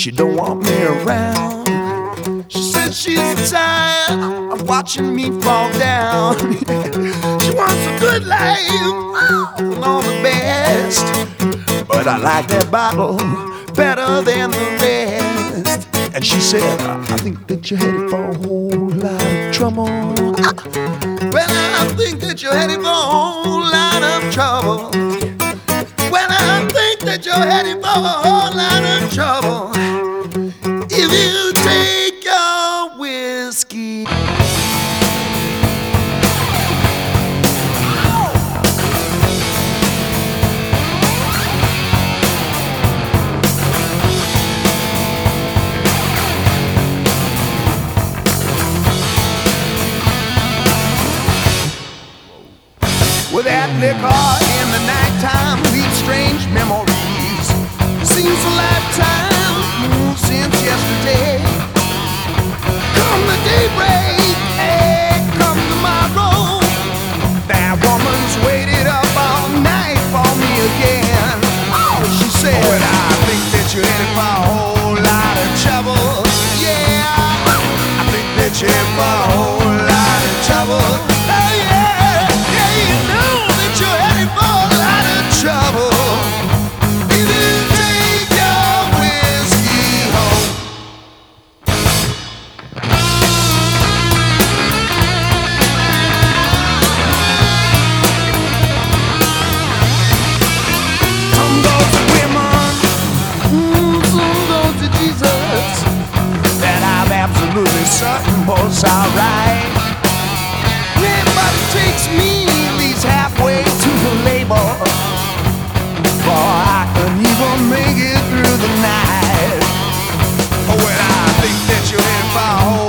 she don't want me around. She said she's tired of watching me fall down. She wants a good life, all the best, but I like that bottle better than the rest. And she said, I think that you're headed for a whole lot of trouble. Well, I think that you're headed for a whole lot of trouble. Well, I think that you're headed for a whole lot of trouble. If you take your whiskey. With that liquor in the nighttime leaves strange memories. Seems a lifetime since yesterday. Come the daybreak, hey, come tomorrow, that woman's waited up all night for me again. Oh, she said, I think that you're headed for a whole lot of trouble. Yeah, I think that you're headed for a whole lot of trouble. Oh yeah. You know that you're headed for a lot of trouble. If you take your whiskey home. Some go to women, some go to Jesus. That I'm absolutely certain was alright. Everybody takes me halfway to the label, for I can even make it through the night. Oh, well, I think that you're in for a whole